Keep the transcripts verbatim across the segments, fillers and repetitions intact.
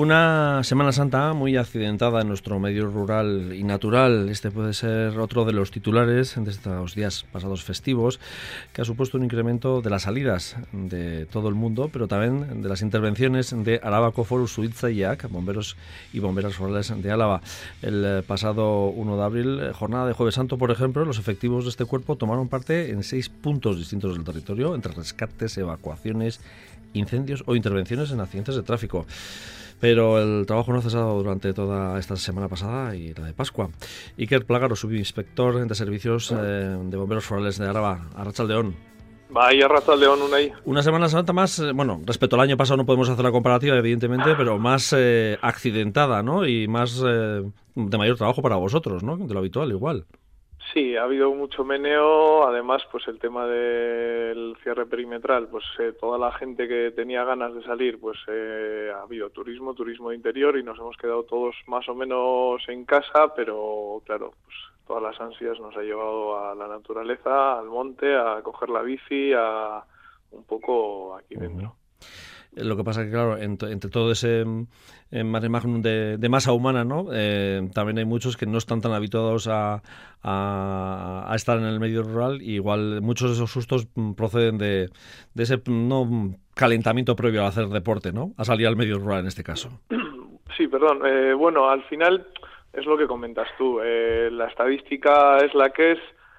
Una Semana Santa muy accidentada en nuestro medio rural y natural. Este puede ser otro de los titulares de estos días pasados festivos, que ha supuesto un incremento de las salidas de todo el mundo, pero también de las intervenciones de Arabako Foru Suitzaileak, bomberos y bomberas rurales de Álava. El pasado uno de abril, jornada de Jueves Santo, por ejemplo, los efectivos de este cuerpo tomaron parte en seis puntos distintos del territorio, entre rescates, evacuaciones, incendios o intervenciones en accidentes de tráfico. Pero el trabajo no ha cesado durante toda esta semana pasada y la de Pascua. Iker Plagaro, subinspector de servicios eh, de bomberos forales de Araba. Arratsaldeon. Vaya Arratsaldeon, Unai. Una Semana Santa más, eh, bueno, respecto al año pasado no podemos hacer la comparativa, evidentemente, pero más eh, accidentada, ¿no? Y más eh, de mayor trabajo para vosotros, ¿no? De lo habitual, igual. Sí, ha habido mucho meneo, además pues el tema del cierre perimetral, pues eh, toda la gente que tenía ganas de salir, pues eh, ha habido turismo, turismo de interior y nos hemos quedado todos más o menos en casa, pero claro, pues todas las ansias nos ha llevado a la naturaleza, al monte, a coger la bici, a un poco aquí dentro. Uh-huh. Lo que pasa es que, claro, entre, entre todo ese eh, mare magnum de, de masa humana, ¿no? Eh, también hay muchos que no están tan habituados a, a, a estar en el medio rural y igual muchos de esos sustos proceden de, de ese no calentamiento previo a hacer deporte, ¿no? A salir al medio rural en este caso. Sí, perdón. Eh, bueno, al final es lo que comentas tú. Eh, la estadística es la que es.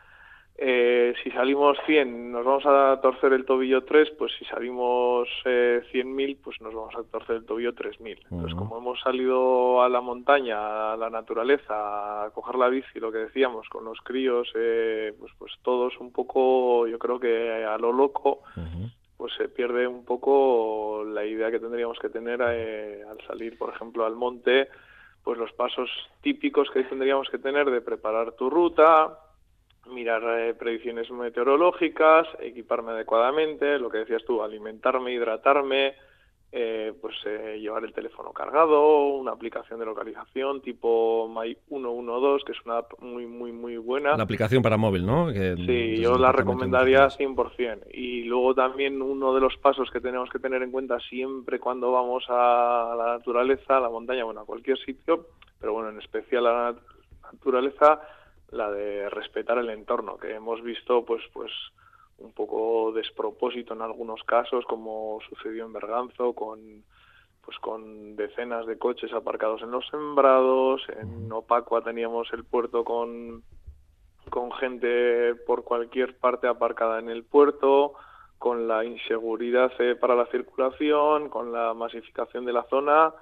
Eh, si salimos cien nos vamos a torcer el tobillo tres, pues si salimos eh, cien mil pues nos vamos a torcer el tobillo tres mil. Uh-huh. Entonces, como hemos salido a la montaña, a la naturaleza, a coger la bici, lo que decíamos, con los críos, eh, pues pues todos un poco, yo creo que a lo loco, uh-huh. pues se pierde un poco la idea que tendríamos que tener eh, al salir, por ejemplo, al monte, pues los pasos típicos que tendríamos que tener de preparar tu ruta, mirar eh, predicciones meteorológicas, equiparme adecuadamente, lo que decías tú, alimentarme, hidratarme, eh, pues eh, llevar el teléfono cargado, una aplicación de localización tipo My ciento doce, que es una app muy, muy, muy buena. La aplicación para móvil, ¿no? Que sí, yo la recomendaría cien por ciento. Y luego también uno de los pasos que tenemos que tener en cuenta siempre cuando vamos a la naturaleza, a la montaña, bueno, a cualquier sitio, pero bueno, en especial a la naturaleza, la de respetar el entorno, que hemos visto pues pues un poco despropósito en algunos casos, como sucedió en Berganzo, con pues con decenas de coches aparcados en los sembrados. En Opacua teníamos el puerto con con gente por cualquier parte aparcada en el puerto, con la inseguridad eh, para la circulación, con la masificación de la zona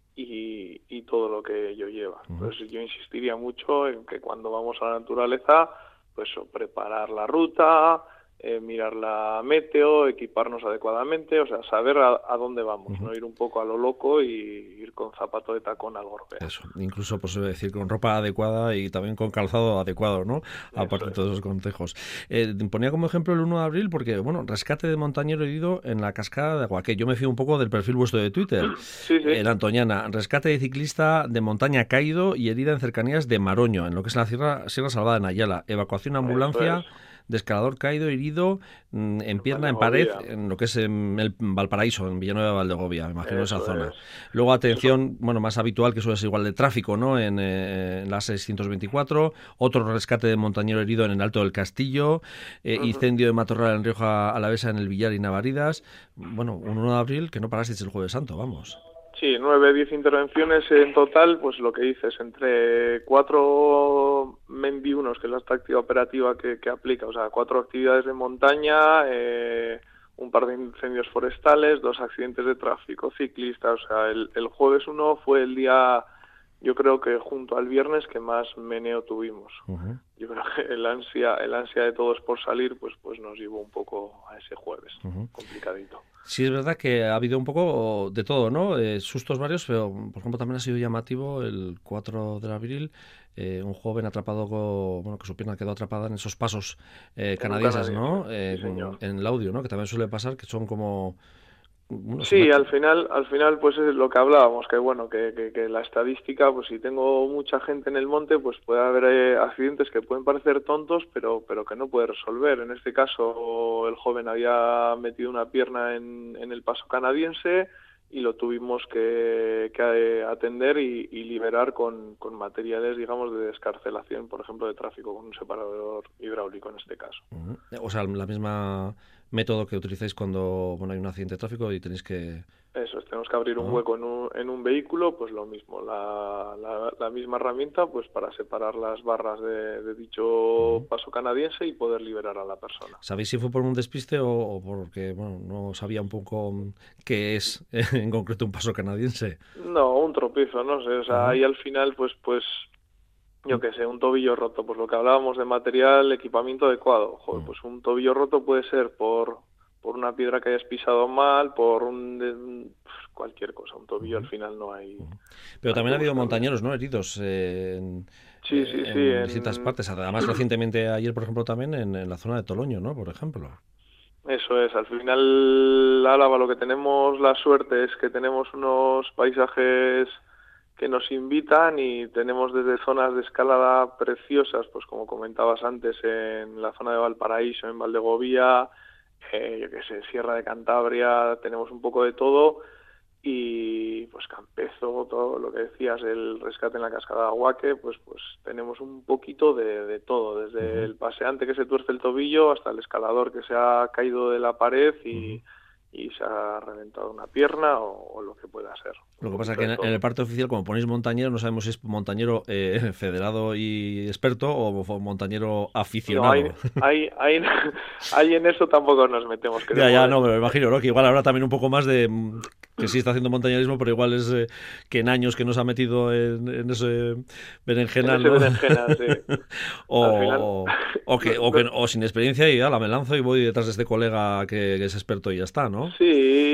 y, y todo lo que ello lleva. Entonces yo insistiría mucho en que cuando vamos a la naturaleza, pues preparar la ruta, eh, mirar la meteo, equiparnos adecuadamente, o sea, saber a, a dónde vamos, uh-huh. no ir un poco a lo loco y ir con zapato de tacón al golpe. Eso, incluso pues decir con ropa adecuada y también con calzado adecuado, ¿no? Aparte de todos esos consejos. Eh, ponía como ejemplo el uno de abril porque, bueno, rescate de montañero herido en la cascada de Aguaqué. Yo me fío un poco del perfil vuestro de Twitter, sí, sí. en Antoñana. Rescate de ciclista de montaña caído y herida en cercanías de Maroño, en lo que es la Sierra, Sierra Salvada de Nayala. Evacuación ambulancia de escalador caído, herido en, en pierna, en pared, en lo que es en el Valparaíso, en Villanueva de Valdegovia, me imagino Eso esa zona. Es. Luego atención, bueno, más habitual, que eso es igual de tráfico, ¿no? En, eh, en la seiscientos veinticuatro, otro rescate de montañero herido en el Alto del Castillo, eh, uh-huh. incendio de matorral en Rioja Alavesa, en el Villar y Navaridas. Bueno, un uno de abril que no parasteis el Jueves Santo, vamos. Sí, nueve, diez intervenciones en total, pues lo que dices, entre cuatro Menviunos, que es la táctica operativa que, que aplica, o sea, cuatro actividades de montaña, eh, un par de incendios forestales, dos accidentes de tráfico, ciclistas, o sea, el, el jueves uno fue el día, yo creo que junto al viernes, que más meneo tuvimos. Uh-huh. Yo creo que el ansia, el ansia de todos por salir, pues, pues nos llevó un poco a ese jueves, uh-huh. complicadito. Sí, es verdad que ha habido un poco de todo, ¿no? Eh, sustos varios, pero por ejemplo también ha sido llamativo el cuatro de abril, eh, un joven atrapado, con, bueno, que su pierna quedó atrapada en esos pasos eh, canadienses, ¿no? Eh, sí, en, en el audio, ¿no? Que también suele pasar, que son como... Bueno, sí, al final, al final, pues es lo que hablábamos, que bueno, que, que, que la estadística, pues si tengo mucha gente en el monte, pues puede haber eh, accidentes que pueden parecer tontos, pero, pero que no puede resolver. En este caso, el joven había metido una pierna en, en el paso canadiense y lo tuvimos que, que atender y, y liberar con, con materiales, digamos, de descarcelación, por ejemplo, de tráfico, con un separador hidráulico en este caso. Uh-huh. O sea, la misma método que utilizáis cuando bueno hay un accidente de tráfico y tenéis que... Eso es, tenemos que abrir un hueco en un, en un vehículo, pues lo mismo, la, la, la misma herramienta pues para separar las barras de, de dicho uh-huh. paso canadiense y poder liberar a la persona. ¿Sabéis si fue por un despiste o, o porque bueno no sabía un poco qué es en concreto un paso canadiense? No, un tropiezo, no sé, o sea, uh-huh. ahí al final pues pues yo qué sé, un tobillo roto, pues lo que hablábamos de material, equipamiento adecuado, joder, uh-huh. pues un tobillo roto puede ser por... por una piedra que hayas pisado mal, por un de, cualquier cosa, un tobillo uh-huh. al final no hay... Uh-huh. Pero no también ha habido montañeros, ¿no?, heridos eh, en, sí, sí, en sí, distintas en... partes, además recientemente ayer, por ejemplo, también en, en la zona de Toloño, ¿no?, por ejemplo. Eso es, al final Álava lo que tenemos la suerte es que tenemos unos paisajes que nos invitan y tenemos desde zonas de escalada preciosas, pues como comentabas antes, en la zona de Valparaíso, en Valdegovía, Eh, yo qué sé, Sierra de Cantabria, tenemos un poco de todo y pues Campezo, todo lo que decías, el rescate en la cascada de Aguaque, pues pues tenemos un poquito de, de todo, desde uh-huh. el paseante que se tuerce el tobillo hasta el escalador que se ha caído de la pared y, uh-huh. y se ha reventado una pierna o, o lo que pueda ser. Lo que pasa es que en, en el parte oficial, como ponéis montañero, no sabemos si es montañero eh, federado y experto o montañero aficionado. No, hay, hay, hay, hay en eso tampoco nos metemos. Ya, ya, no, pero me imagino, ¿no?, que igual habrá también un poco más de... que sí está haciendo montañerismo, pero igual es eh, que en años que nos ha metido en, en ese berenjenal, en ese ¿no? berenjenal, sí. o, final... o, que, o, que, o sin experiencia y ala, me lanzo y voy detrás de este colega que, que es experto y ya está, ¿no? Sí,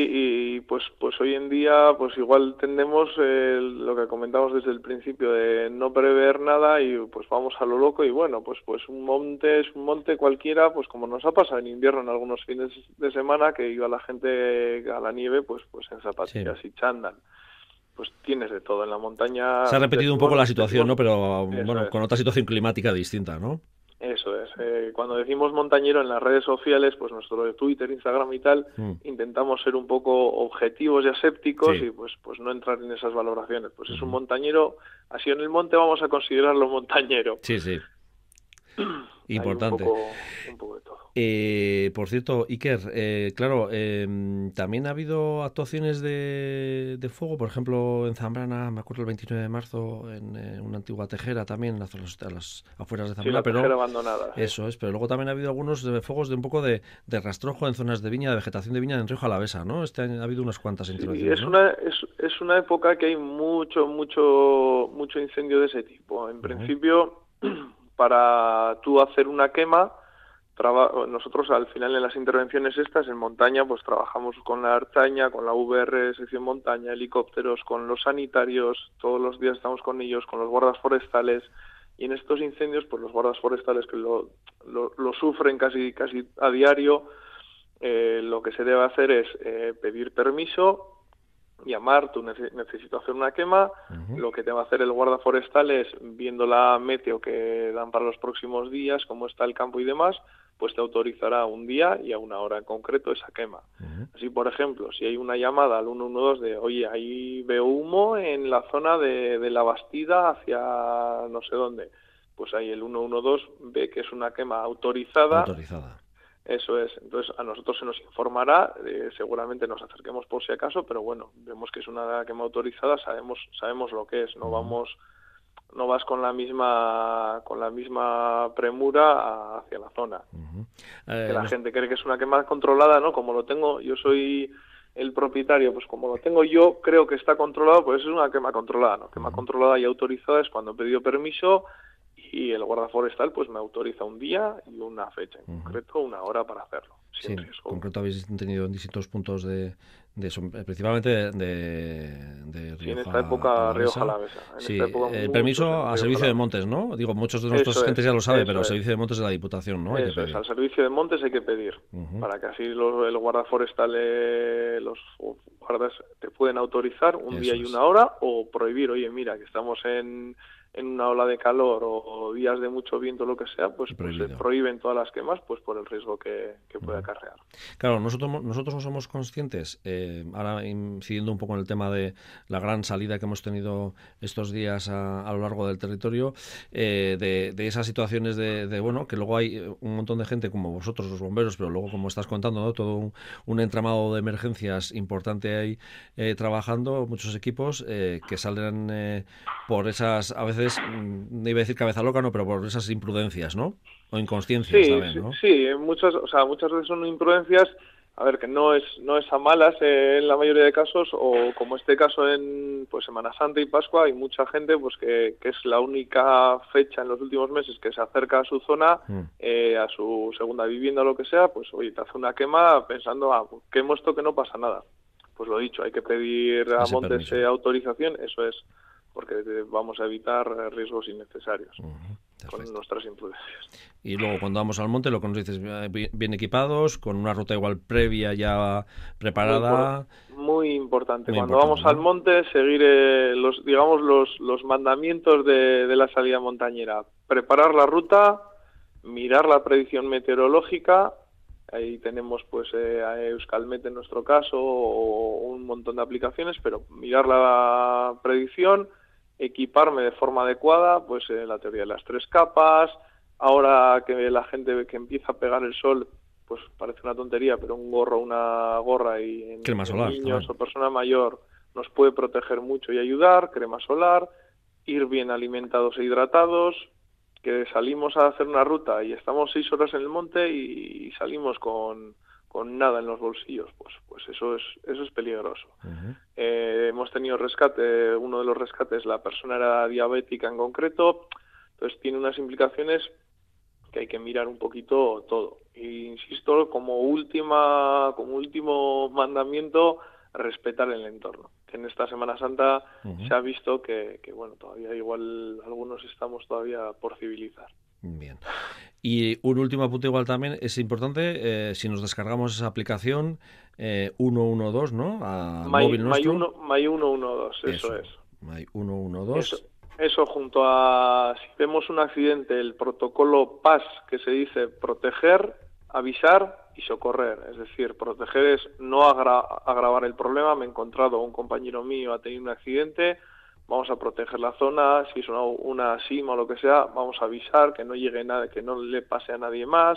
y pues, pues hoy en día pues igual tendemos eh, lo que comentamos desde el principio de no prever nada y pues vamos a lo loco y bueno, pues pues un monte es un monte cualquiera, pues como nos ha pasado en invierno en algunos fines de semana que iba la gente a la nieve pues pues en zapatillas sí. y chándal. Pues tienes de todo en la montaña. Se ha repetido un poco la situación, ¿no? Pero bueno, es. con otra situación climática distinta, ¿no? Eso es. Eh, cuando decimos montañero en las redes sociales, pues nuestro Twitter, Instagram y tal, mm. intentamos ser un poco objetivos y asépticos sí. y pues pues no entrar en esas valoraciones. Pues mm. es un montañero, así en el monte vamos a considerarlo montañero. Sí, sí. Importante. Un poco, un poco de todo. Eh, por cierto, Iker, eh, claro, eh, también ha habido actuaciones de, de fuego, por ejemplo, en Zambrana, me acuerdo el veintinueve de marzo, en eh, una antigua tejera también, en las, a las afueras de Zambrana. Sí, la pero tejera abandonada. Eso es, pero luego también ha habido algunos de fuegos de un poco de, de rastrojo en zonas de viña, de vegetación de viña en Rioja Alavesa, ¿no? Este año ha habido unas cuantas sí, intervenciones, es ¿no? una es, es una época que hay mucho, mucho, mucho incendio de ese tipo. En uh-huh. principio, para tú hacer una quema, Traba- nosotros al final en las intervenciones estas en montaña pues trabajamos con la Artaña, con la V R sección montaña, helicópteros, con los sanitarios, todos los días estamos con ellos, con los guardas forestales y en estos incendios pues los guardas forestales que lo, lo, lo sufren casi casi a diario, eh, lo que se debe hacer es eh, pedir permiso, llamar, tú nece- necesito hacer una quema, uh-huh. lo que te va a hacer el guarda forestal es, viendo la meteo que dan para los próximos días, cómo está el campo y demás, pues te autorizará un día y a una hora en concreto esa quema. Uh-huh. Así, por ejemplo, si hay una llamada al uno uno dos de, oye, ahí veo humo en la zona de, de la Bastida hacia no sé dónde, pues ahí el uno uno dos ve que es una quema autorizada. Autorizada. Eso es, entonces a nosotros se nos informará, eh, seguramente nos acerquemos por si acaso, pero bueno, vemos que es una quema autorizada, sabemos sabemos lo que es, no uh-huh. vamos no vas con la misma con la misma premura hacia la zona. Uh-huh. Eh, que la nos... gente cree que es una quema controlada, ¿no? Como lo tengo, yo soy el propietario, pues como lo tengo yo, creo que está controlado, pues es una quema controlada, ¿no? Quema uh-huh. controlada y autorizada es cuando he pedido permiso y el guarda forestal pues me autoriza un día y una fecha en uh-huh. concreto, una hora para hacerlo. Sí, en concreto habéis tenido en distintos puntos de, de principalmente de, de, de Rioja. Sí, en esta época Rioja Alavesa. Sí, el permiso a servicio de montes, ¿no? Digo, muchos de nuestros gentes ya lo sabe, pero a servicio de montes de la Diputación, ¿no? Hay eso que pedir. Es, al servicio de montes hay que pedir, uh-huh. para que así los, el guarda forestal, eh, los guardas te pueden autorizar un eso día y una hora o prohibir, oye, mira, que estamos en... en una ola de calor o, o días de mucho viento, lo que sea, pues, pues se prohíben todas las quemas pues por el riesgo que, que puede acarrear. Claro, nosotros nosotros no somos conscientes, eh, eh, ahora incidiendo un poco en el tema de la gran salida que hemos tenido estos días a, a lo largo del territorio, eh, de, de esas situaciones de, de, bueno, que luego hay un montón de gente como vosotros, los bomberos, pero luego, como estás contando, ¿no? Todo un, un entramado de emergencias importante ahí eh, trabajando, muchos equipos eh, que salen eh, por esas, a veces, no iba a decir cabeza loca, no, pero por esas imprudencias, ¿no? O inconsciencias Sí, también, sí, ¿no? sí, muchas, o sea, muchas veces son imprudencias, a ver, que no es no es a malas eh, en la mayoría de casos, o como este caso en pues Semana Santa y Pascua, hay mucha gente pues que, que es la única fecha en los últimos meses que se acerca a su zona, Mm. eh, a su segunda vivienda o lo que sea, pues oye, te hace una quema pensando, ah, pues, quemo esto que no pasa nada. Pues lo dicho, hay que pedir a Ese Montes permiso. eh, autorización, eso es, porque eh, vamos a evitar eh, riesgos innecesarios Uh-huh. con Perfecto. nuestras imprudencias. Y luego cuando vamos al monte, lo que nos dices, bien equipados, con una ruta igual previa ya Muy impor- preparada. muy importante. Muy Cuando importante, vamos al ¿no? monte, seguir eh, los, digamos, los, los mandamientos de, de la salida montañera. Preparar la ruta, mirar la predicción meteorológica. Ahí tenemos, pues, eh, a Euskalmet en nuestro caso, o un montón de aplicaciones, pero mirar la predicción, equiparme de forma adecuada, pues, eh, la teoría de las tres capas. Ahora que la gente ve que empieza a pegar el sol, pues parece una tontería, pero un gorro, una gorra y en, Crema en solar niños también. o persona mayor nos puede proteger mucho y ayudar, crema solar, ir bien alimentados e hidratados, que salimos a hacer una ruta y estamos seis horas en el monte y salimos con, con nada en los bolsillos, pues pues eso es eso es peligroso. Uh-huh. Eh, hemos tenido rescate, uno de los rescates, la persona era diabética en concreto, entonces tiene unas implicaciones que hay que mirar un poquito todo. Y insisto, como última, como último mandamiento, respetar el entorno. Que en esta Semana Santa Uh-huh. se ha visto que, que, bueno, todavía igual algunos estamos todavía por civilizar. Bien. Y un último apunte igual también, es importante, eh, si nos descargamos esa aplicación eh, ciento doce, ¿no? Al May, móvil May nuestro. uno, May ciento doce, eso Eso, es. hay ciento Eso, doce. eso junto a, si vemos un accidente, el protocolo P A S, que se dice proteger, avisar y socorrer. Es decir, proteger es no agra agravar el problema. Me he encontrado, un compañero mío ha tenido un accidente, vamos a proteger la zona. Si es una, una sima o lo que sea, vamos a avisar que no llegue nada, que no le pase a nadie más.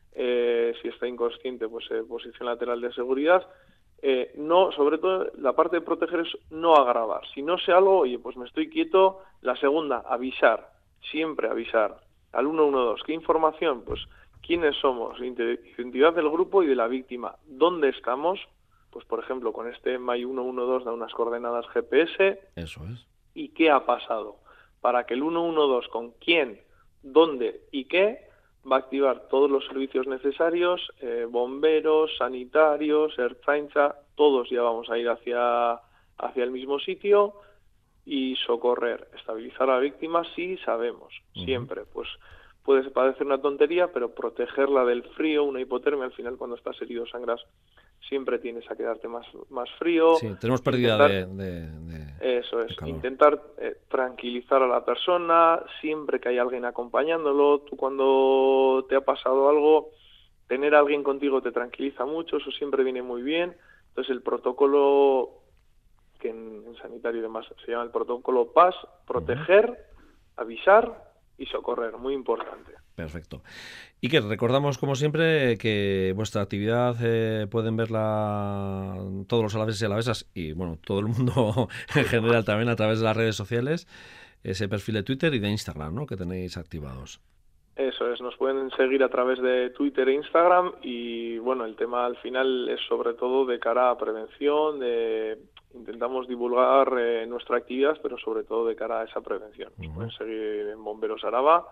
Eh, si está inconsciente, pues eh, posición lateral de seguridad. Eh, no, sobre todo la parte de proteger es no agravar. Si no sé algo, oye, pues me estoy quieto. La segunda, avisar, siempre avisar al ciento doce. ¿Qué información? Pues quiénes somos, identidad del grupo y de la víctima, dónde estamos. Pues por ejemplo, con este May ciento doce da unas coordenadas G P S. Eso es. Y qué ha pasado, para que el ciento doce con quién, dónde y qué va a activar todos los servicios necesarios, eh, bomberos, sanitarios, Ertzaintza, todos ya vamos a ir hacia, hacia el mismo sitio y socorrer, estabilizar a la víctima si sabemos, Uh-huh. siempre, pues puede parecer una tontería, pero protegerla del frío, una hipotermia, al final cuando estás herido sangras, siempre tienes a quedarte más, más frío. Sí, tenemos pérdida intentar, de, de, de, Eso es, de calor. intentar eh, tranquilizar a la persona, siempre que hay alguien acompañándolo. Tú cuando te ha pasado algo, tener a alguien contigo te tranquiliza mucho, eso siempre viene muy bien. Entonces el protocolo, que en, en sanitario y demás se llama el protocolo P A S, proteger, uh-huh. avisar y socorrer, muy importante. Perfecto. Y que recordamos, como siempre, que vuestra actividad eh, pueden verla todos los alaveses y alavesas y, bueno, todo el mundo en general también a través de las redes sociales, ese perfil de Twitter y de Instagram, ¿no?, que tenéis activados. Eso es, nos pueden seguir a través de Twitter e Instagram y, bueno, el tema al final es sobre todo de cara a prevención, de intentamos divulgar eh, nuestra actividad, pero sobre todo de cara a esa prevención. Nos uh-huh. pueden seguir en Bomberos Araba,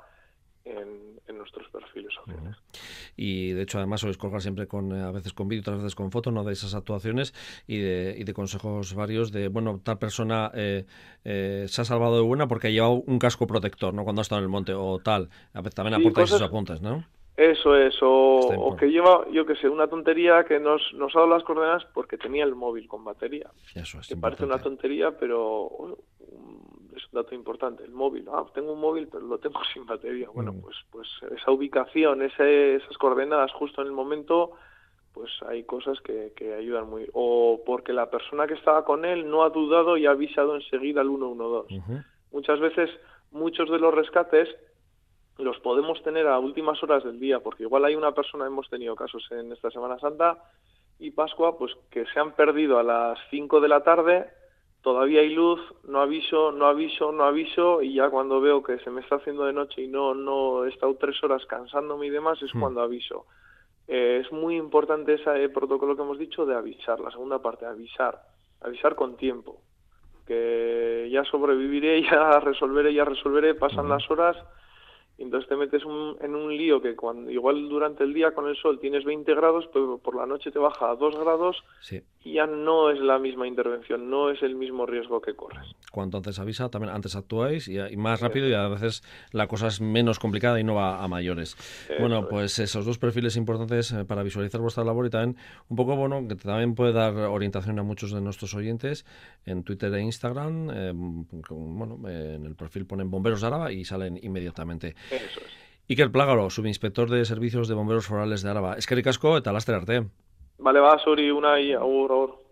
En, en nuestros perfiles sociales. Uh-huh. Y de hecho además sois colgar siempre con a veces con vídeo, otras veces con foto, ¿no?, de esas actuaciones y de, y de consejos varios de, bueno, tal persona eh, eh, se ha salvado de buena porque ha llevado un casco protector, ¿no?, cuando ha estado en el monte o tal. A veces también sí, aportáis esos apuntes, ¿no? Eso es, o, o que lleva, yo que sé, una tontería que nos, nos ha dado las coordenadas porque tenía el móvil con batería. Eso es que importante. Parece una tontería, pero bueno, es un dato importante, el móvil. Ah, tengo un móvil, pero lo tengo sin batería. Bueno, mm. pues pues esa ubicación, ese, esas coordenadas justo en el momento, pues hay cosas que, que ayudan muy. O porque la persona que estaba con él no ha dudado y ha avisado enseguida al uno uno dos. Uh-huh. Muchas veces, muchos de los rescates los podemos tener a últimas horas del día, porque igual hay una persona, hemos tenido casos en esta Semana Santa y Pascua, pues que se han perdido a las cinco de la tarde, todavía hay luz, no aviso, no aviso, no aviso, y ya cuando veo que se me está haciendo de noche y no, no he estado tres horas cansándome y demás, es hmm. cuando aviso. Eh, es muy importante ese protocolo que hemos dicho de avisar, la segunda parte, avisar, avisar con tiempo, que ya sobreviviré, ya resolveré, ya resolveré, pasan uh-huh. las horas. Y entonces te metes un, en un lío que cuando igual durante el día con el sol tienes veinte grados, pero por la noche te baja a dos grados sí. y ya no es la misma intervención, no es el mismo riesgo que corres. Cuanto antes avisa, también antes actuáis y, y más rápido, y a veces la cosa es menos complicada y no va a mayores. Eso bueno, pues es. Esos dos perfiles importantes para visualizar vuestra labor, y también un poco, bueno, que también puede dar orientación a muchos de nuestros oyentes en Twitter e Instagram. Eh, bueno, eh, en el perfil ponen Bomberos de Álava y salen inmediatamente. Eso es. Iker Plágaro, subinspector de Servicios de Bomberos Forales de Álava. Eskerrik asko eta laster arte. Vale, va, Sori, una y agur, agur.